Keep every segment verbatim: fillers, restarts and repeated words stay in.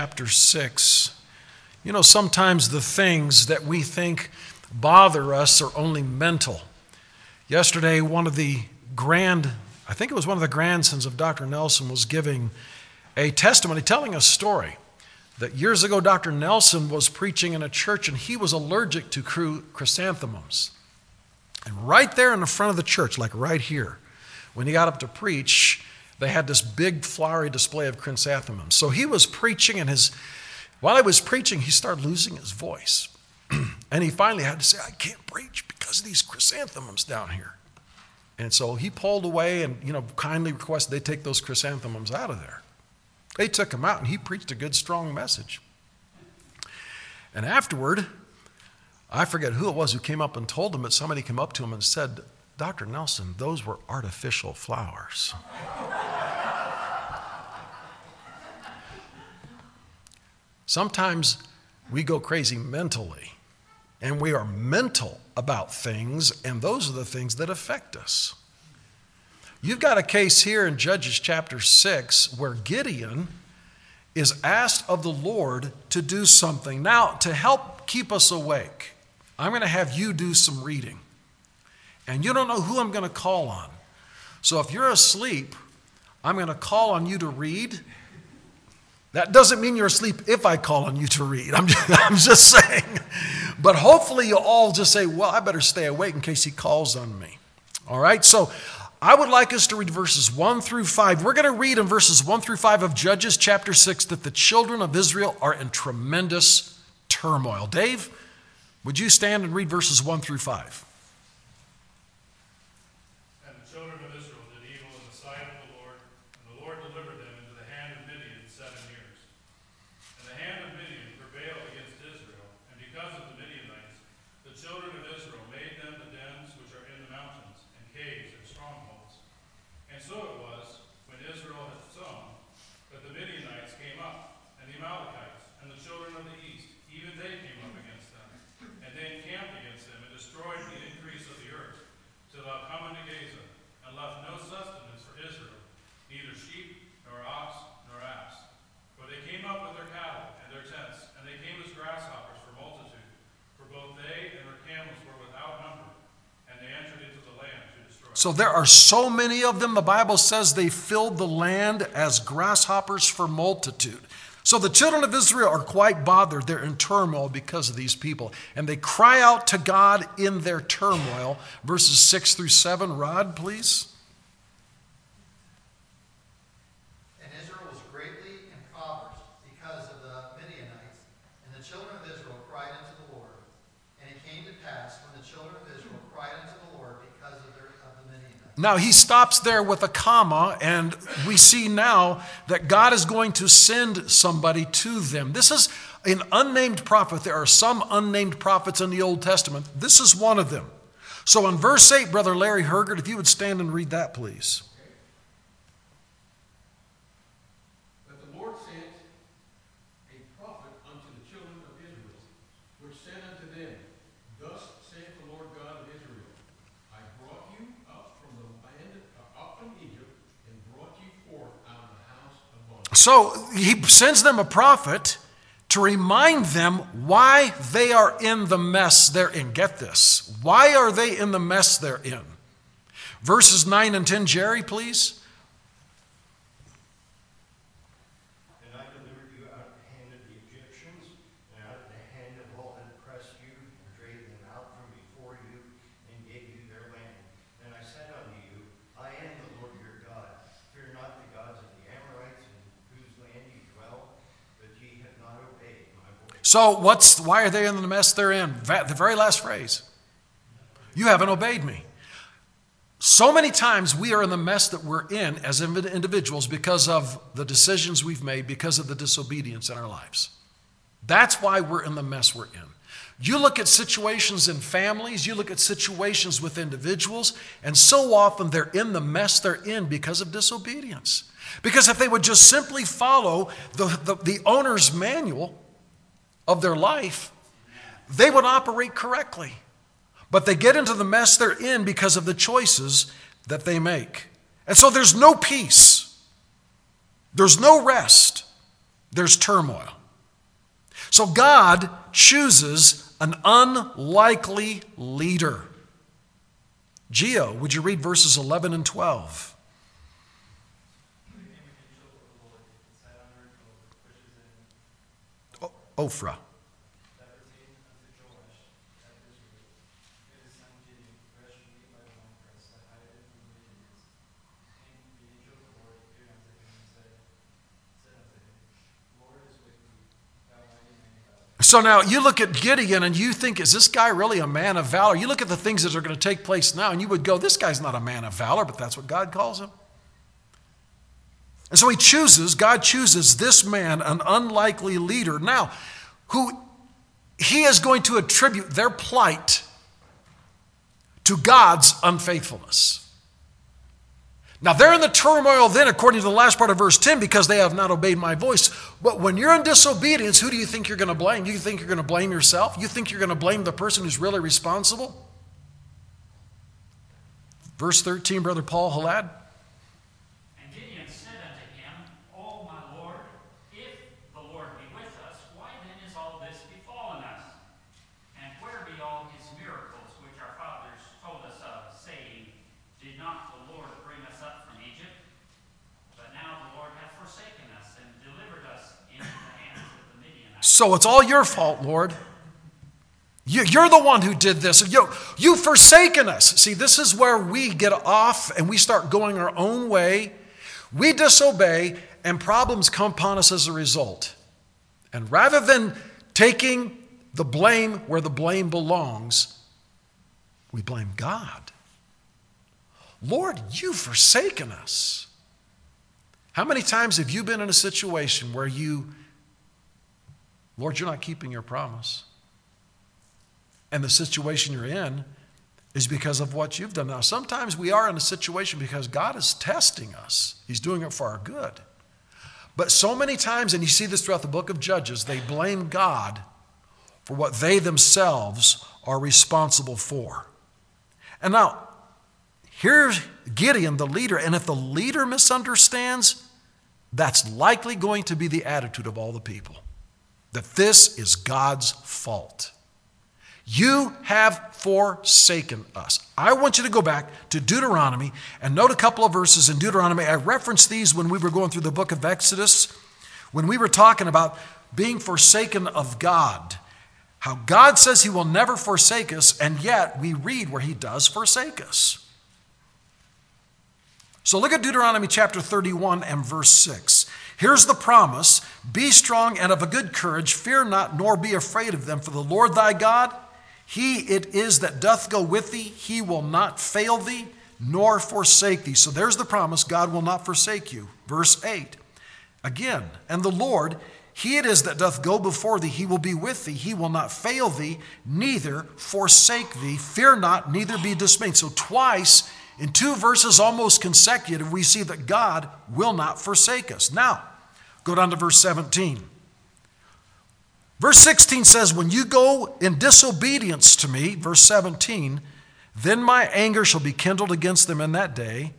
Chapter six. You know, sometimes the things that we think bother us are only mental. Yesterday, one of the grand, I think it was one of the grandsons of Doctor Nelson was giving a testimony, telling a story that years ago Doctor Nelson was preaching in a church and he was allergic to chrysanthemums. And right there in the front of the church, like right here, when he got up to preach, they had this big flowery display of chrysanthemums. So he was preaching, and his, while he was preaching, he started losing his voice. And he finally had to say, I can't preach because of these chrysanthemums down here. And so he pulled away and, you know, kindly requested they take those chrysanthemums out of there. They took him out, and he preached a good, strong message. And afterward, I forget who it was who came up and told him that somebody came up to him and said, Doctor Nelson, those were artificial flowers. Sometimes we go crazy mentally, and we are mental about things, and those are the things that affect us. You've got a case here in Judges chapter six where Gideon is asked of the Lord to do something. Now, to help keep us awake, I'm going to have you do some reading. And you don't know who I'm going to call on. So if you're asleep, I'm going to call on you to read. That doesn't mean you're asleep if I call on you to read. I'm just, I'm just saying. But hopefully you'll all just say, well, I better stay awake in case he calls on me. All right? So I would like us to read verses one through five. We're going to read in verses one through five of Judges chapter six that the children of Israel are in tremendous turmoil. Dave, would you stand and read verses one through five? So there are so many of them, the Bible says they filled the land as grasshoppers for multitude. So the children of Israel are quite bothered. They're in turmoil because of these people. And they cry out to God in their turmoil. Verses six through seven. Rod, please. And Israel was greatly impoverished because of the Midianites. And the children of Israel cried unto the Lord. And it came to pass when the children of Israel cried unto the Lord because of their Now, he stops there with a comma, and we see now that God is going to send somebody to them. This is an unnamed prophet. There are some unnamed prophets in the Old Testament. This is one of them. So in verse eight, Brother Larry Hergert, if you would stand and read that, please. So he sends them a prophet to remind them why they are in the mess they're in. Get this. Why are they in the mess they're in? Verses nine and ten, Jerry, please. And I delivered you out of the hand of the Egyptians, and out of the hand of all that oppressed you, and drave them out from before you, and gave you their land. And I said unto you, I am the Lord your God. Fear not the gods of the Amorites, land you dwell, but ye have not obeyed my voice. So what's why are they in the mess they're in? The very last phrase. You haven't obeyed me. So many times we are in the mess that we're in as individuals because of the decisions we've made, because of the disobedience in our lives. That's why we're in the mess we're in. You look at situations in families, you look at situations with individuals, and so often they're in the mess they're in because of disobedience. Because if they would just simply follow the, the, the owner's manual of their life, they would operate correctly. But they get into the mess they're in because of the choices that they make. And so there's no peace. There's no rest. there's turmoil. So God chooses an unlikely leader. Gio, would you read verses eleven and twelve? O- Ophrah. So now you look at Gideon and you think, is this guy really a man of valor? You look at the things that are going to take place now and you would go, this guy's not a man of valor, but that's what God calls him. And so he chooses, God chooses this man, an unlikely leader, now, who he is going to attribute their plight to God's unfaithfulness. Now, they're in the turmoil then, according to the last part of verse ten, because they have not obeyed my voice. But when you're in disobedience, who do you think you're going to blame? You think you're going to blame yourself? You think you're going to blame the person who's really responsible? Verse thirteen, Brother Paul Halad. And Gideon said unto him, O my Lord, if the Lord be with us, why then is all this befallen us? And where be all his miracles which our fathers told us of, saying, Did not the Lord bring us up from Egypt? But now the Lord hath forsaken us and delivered us into the hands of the Midianites. So it's all your fault, Lord. You, you're the one who did this. You, you've forsaken us. See, this is where we get off and we start going our own way. We disobey and problems come upon us as a result. And rather than taking the blame where the blame belongs, we blame God. Lord, you've forsaken us. How many times have you been in a situation where you, Lord, you're not keeping your promise? And the situation you're in is because of what you've done. Now, sometimes we are in a situation because God is testing us. He's doing it for our good. But so many times, and you see this throughout the book of Judges, they blame God for what they themselves are responsible for. And now, here's Gideon, the leader, and if the leader misunderstands, that's likely going to be the attitude of all the people, that this is God's fault. You have forsaken us. I want you to go back to Deuteronomy and note a couple of verses in Deuteronomy. I referenced these when we were going through the book of Exodus, when we were talking about being forsaken of God. How God says he will never forsake us, and yet we read where he does forsake us. So look at Deuteronomy chapter thirty-one and verse six. Here's the promise: be strong and of a good courage, fear not, nor be afraid of them, for the Lord thy God, he it is that doth go with thee, he will not fail thee, nor forsake thee. So there's the promise, God will not forsake you. Verse eight, again, and the Lord, he it is that doth go before thee, he will be with thee, he will not fail thee, neither forsake thee. Fear not, neither be dismayed. So twice, in two verses almost consecutive, we see that God will not forsake us. Now, go down to verse seventeen. Verse sixteen says, when you go in disobedience to me, verse seventeen, then my anger shall be kindled against them in that day.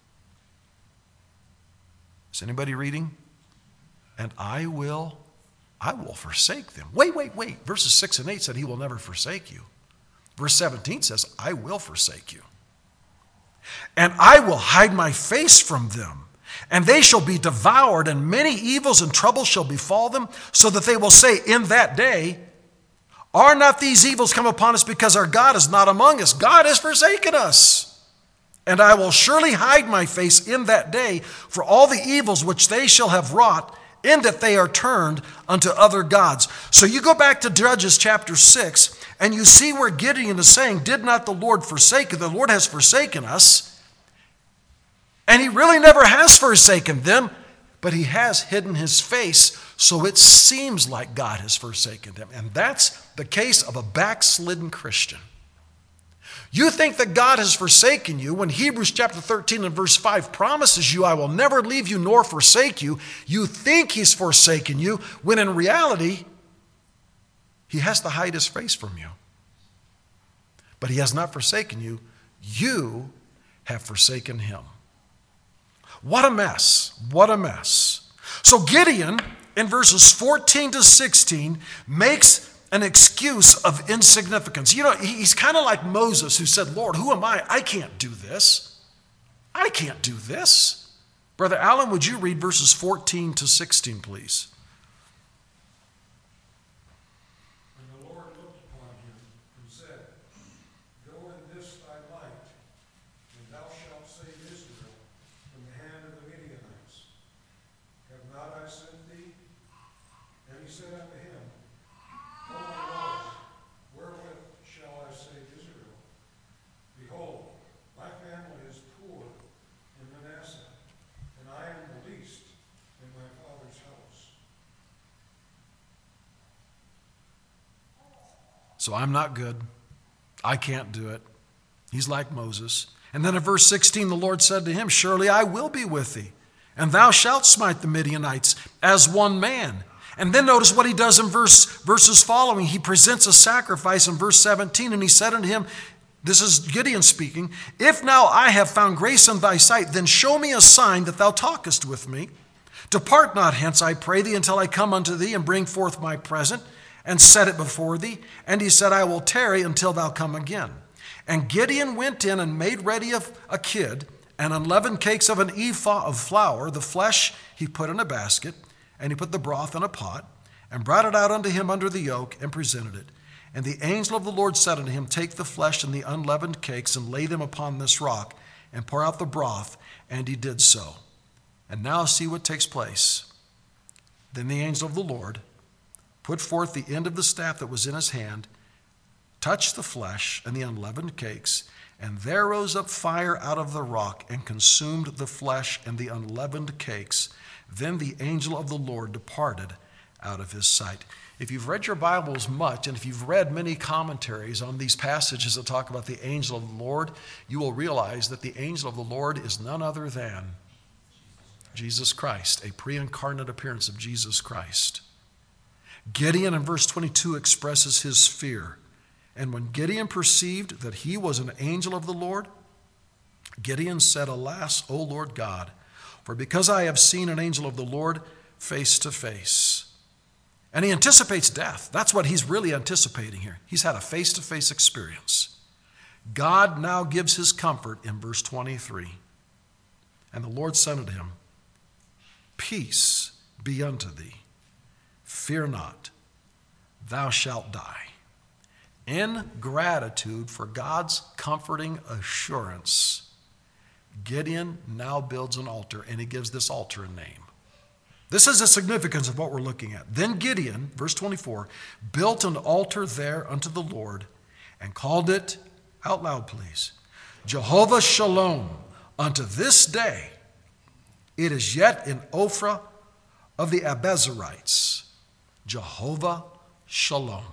Is anybody reading? And I will, I will forsake them. Wait, wait, wait. Verses six and eight said he will never forsake you. Verse seventeen says, I will forsake you. And I will hide my face from them. And they shall be devoured, and many evils and troubles shall befall them, so that they will say in that day, are not these evils come upon us because our God is not among us? God has forsaken us. And I will surely hide my face in that day for all the evils which they shall have wrought, in that they are turned unto other gods. So you go back to Judges chapter six, and you see where Gideon is saying, did not the Lord forsake you? The Lord has forsaken us. And he really never has forsaken them, but he has hidden his face, so it seems like God has forsaken them. And that's the case of a backslidden Christian. You think that God has forsaken you when Hebrews chapter thirteen and verse five promises you, I will never leave you nor forsake you. You think he's forsaken you, when in reality, he has to hide his face from you. But he has not forsaken you. You have forsaken him. What a mess. What a mess. So Gideon in verses fourteen to sixteen makes an excuse of insignificance. You know, he's kind of like Moses who said, Lord, who am I? I can't do this. I can't do this. Brother Allen, would you read verses fourteen to sixteen, please? And the Lord looked upon him and said, Go in this thy light, and thou shalt save Israel from the hand of the Midianites. Have not I sent thee? And he said unto him, O my Lord, wherewith shall I save Israel? Behold, my family is poor in Manasseh, and I am the least in my father's house. So I'm not good. I can't do it. He's like Moses. And then in verse sixteen, the Lord said to him, Surely I will be with thee, and thou shalt smite the Midianites as one man. And then notice what he does in verse verses following. He presents a sacrifice in verse seventeen, and he said unto him, this is Gideon speaking, If now I have found grace in thy sight, then show me a sign that thou talkest with me. Depart not hence, I pray thee, until I come unto thee and bring forth my present, and set it before thee. And he said, I will tarry until thou come again. And Gideon went in and made ready a, a kid, and unleavened cakes of an ephah of flour. The flesh he put in a basket, and he put the broth in a pot, and brought it out unto him under the yoke, and presented it. And the angel of the Lord said unto him, Take the flesh and the unleavened cakes, and lay them upon this rock, and pour out the broth. And he did so. And now see what takes place. Then the angel of the Lord put forth the end of the staff that was in his hand, touched the flesh and the unleavened cakes, and there rose up fire out of the rock, and consumed the flesh and the unleavened cakes. Then the angel of the Lord departed out of his sight. If you've read your Bibles much, and if you've read many commentaries on these passages that talk about the angel of the Lord, you will realize that the angel of the Lord is none other than Jesus Christ, a pre-incarnate appearance of Jesus Christ. Gideon in verse twenty-two expresses his fear. And when Gideon perceived that he was an angel of the Lord, Gideon said, Alas, O Lord God, for because I have seen an angel of the Lord face to face. And he anticipates death. That's what he's really anticipating here. He's had a face-to-face experience. God now gives his comfort in verse twenty-three. And the Lord said unto him, Peace be unto thee. Fear not, thou shalt die. In gratitude for God's comforting assurance, Gideon now builds an altar, and he gives this altar a name. This is the significance of what we're looking at. Then Gideon, verse twenty-four, built an altar there unto the Lord, and called it, out loud please, Jehovah Shalom. Unto this day, it is yet in Ophrah of the Abezerites. Jehovah Shalom.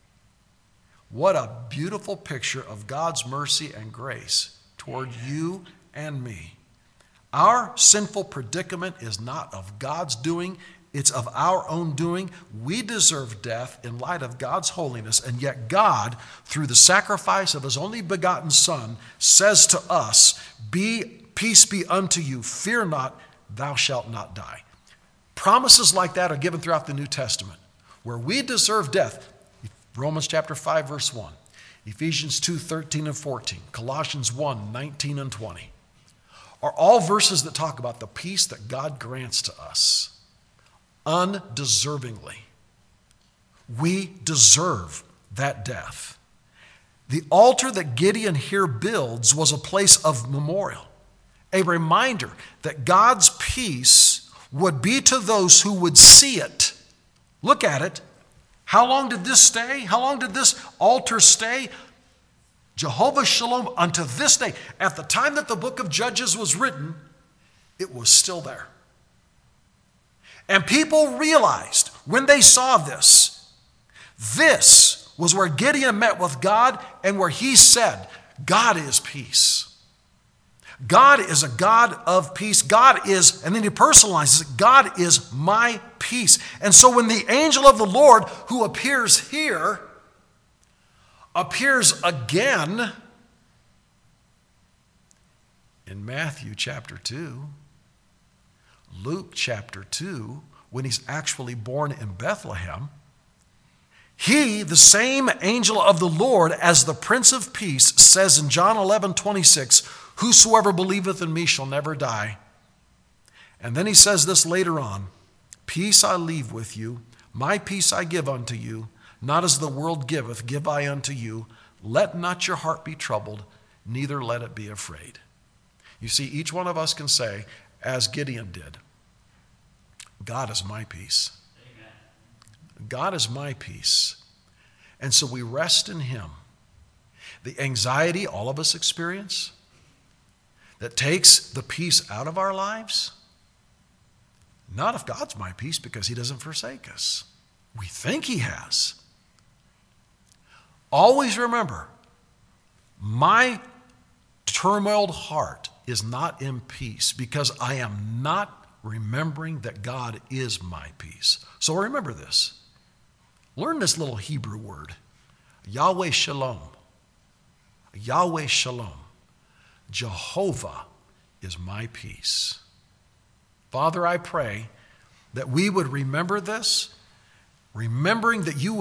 What a beautiful picture of God's mercy and grace toward you and me. Our sinful predicament is not of God's doing, it's of our own doing. We deserve death in light of God's holiness, and yet God, through the sacrifice of his only begotten Son, says to us, Be, peace be unto you, fear not, thou shalt not die. Promises like that are given throughout the New Testament. Where we deserve death, Romans chapter five, verse one, Ephesians two, thirteen and fourteen, Colossians one, nineteen and twenty, are all verses that talk about the peace that God grants to us undeservingly. We deserve that death. The altar that Gideon here builds was a place of memorial, a reminder that God's peace would be to those who would see it. Look at it. How long did this stay? How long did this altar stay? Jehovah Shalom unto this day. At the time that the book of Judges was written, it was still there. And people realized when they saw this, this was where Gideon met with God and where he said, God is peace. God is a God of peace. God is, and then he personalizes it, God is my peace. And so when the angel of the Lord who appears here appears again in Matthew chapter two, Luke chapter two, when he's actually born in Bethlehem. He, the same angel of the Lord, as the Prince of Peace, says in John eleven twenty-six, whosoever believeth in me shall never die. And then he says this later on, peace I leave with you, my peace I give unto you, not as the world giveth, give I unto you. Let not your heart be troubled, neither let it be afraid. You see, each one of us can say, as Gideon did, God is my peace. Amen. God is my peace. And so we rest in him. The anxiety all of us experience that takes the peace out of our lives, not if God's my peace, because he doesn't forsake us. We think he has. Always remember, my turmoiled heart is not in peace because I am not remembering that God is my peace. So remember this. Learn this little Hebrew word, Yahweh Shalom. Yahweh Shalom. Jehovah is my peace. Father, I pray that we would remember this, remembering that you